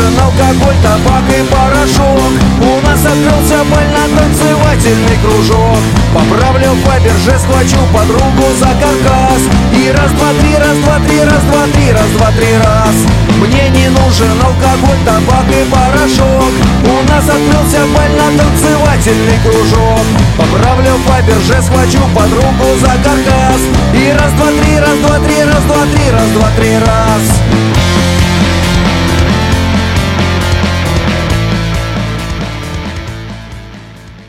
нужен алкоголь, табак и порошок. У нас открылся бально-танцевательный кружок. Поправлю Фаберже, схвачу подругу за каркас. И раз, два, три, раз, два, три, раз, два, три, раз, два, три, раз. Мне не нужен алкоголь, табак и порошок. У нас открылся бально-танцевательный кружок. Поправлю Фаберже, схвачу подругу за каркас. И раз, два, три, раз, два, три, раз, два, три, раз, два, три, раз.